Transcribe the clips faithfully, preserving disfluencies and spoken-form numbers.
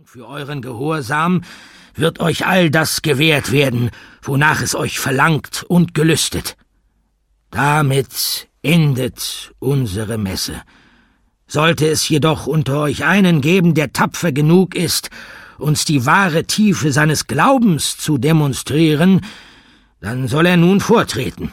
Für euren Gehorsam wird euch all das gewährt werden, wonach es euch verlangt und gelüstet. Damit endet unsere Messe. Sollte es jedoch unter euch einen geben, der tapfer genug ist, uns die wahre Tiefe seines Glaubens zu demonstrieren, dann soll er nun vortreten.«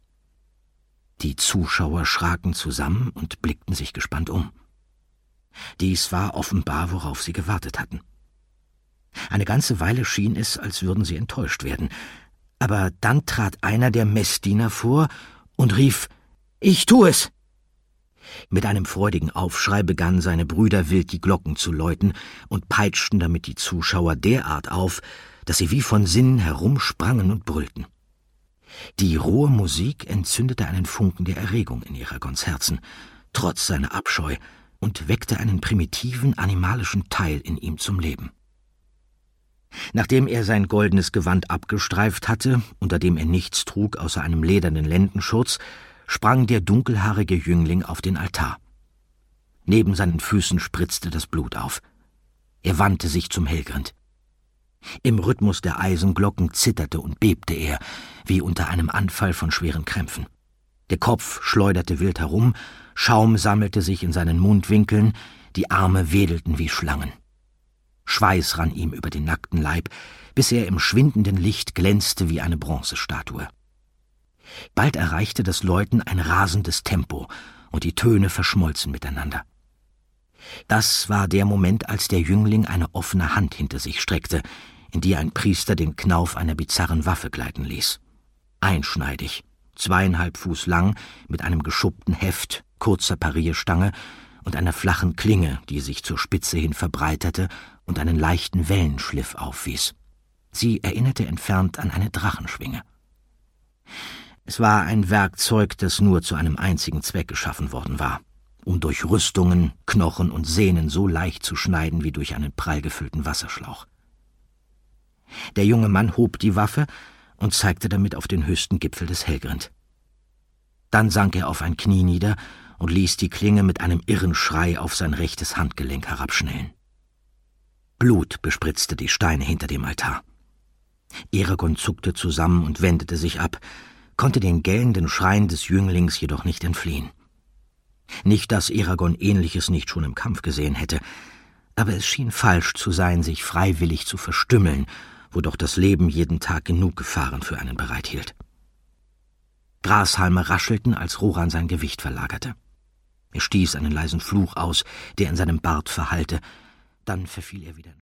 Die Zuschauer schraken zusammen und blickten sich gespannt um. Dies war offenbar, worauf sie gewartet hatten. Eine ganze Weile schien es, als würden sie enttäuscht werden, aber dann trat einer der Messdiener vor und rief: »Ich tu es!« Mit einem freudigen Aufschrei begannen seine Brüder wild die Glocken zu läuten und peitschten damit die Zuschauer derart auf, dass sie wie von Sinnen herumsprangen und brüllten. Die rohe Musik entzündete einen Funken der Erregung in Eragons Herzen, trotz seiner Abscheu, und weckte einen primitiven, animalischen Teil in ihm zum Leben. Nachdem er sein goldenes Gewand abgestreift hatte, unter dem er nichts trug außer einem ledernen Lendenschurz, sprang der dunkelhaarige Jüngling auf den Altar. Neben seinen Füßen spritzte das Blut auf. Er wandte sich zum Helgrind. Im Rhythmus der Eisenglocken zitterte und bebte er, wie unter einem Anfall von schweren Krämpfen. Der Kopf schleuderte wild herum, Schaum sammelte sich in seinen Mundwinkeln, die Arme wedelten wie Schlangen. Schweiß rann ihm über den nackten Leib, bis er im schwindenden Licht glänzte wie eine Bronzestatue. Bald erreichte das Läuten ein rasendes Tempo, und die Töne verschmolzen miteinander. Das war der Moment, als der Jüngling eine offene Hand hinter sich streckte, in die ein Priester den Knauf einer bizarren Waffe gleiten ließ. Einschneidig, zweieinhalb Fuß lang, mit einem geschuppten Heft, kurzer Parierstange und einer flachen Klinge, die sich zur Spitze hin verbreiterte und einen leichten Wellenschliff aufwies. Sie erinnerte entfernt an eine Drachenschwinge. Es war ein Werkzeug, das nur zu einem einzigen Zweck geschaffen worden war, um durch Rüstungen, Knochen und Sehnen so leicht zu schneiden wie durch einen prall gefüllten Wasserschlauch. Der junge Mann hob die Waffe und zeigte damit auf den höchsten Gipfel des Helgrind. Dann sank er auf ein Knie nieder und ließ die Klinge mit einem irren Schrei auf sein rechtes Handgelenk herabschnellen. Blut bespritzte die Steine hinter dem Altar. Eragon zuckte zusammen und wendete sich ab, konnte den gellenden Schreien des Jünglings jedoch nicht entfliehen. Nicht, dass Eragon Ähnliches nicht schon im Kampf gesehen hätte, aber es schien falsch zu sein, sich freiwillig zu verstümmeln, wo doch das Leben jeden Tag genug Gefahren für einen bereithielt. Grashalme raschelten, als Roran sein Gewicht verlagerte. Er stieß einen leisen Fluch aus, der in seinem Bart verhallte, dann verfiel er wieder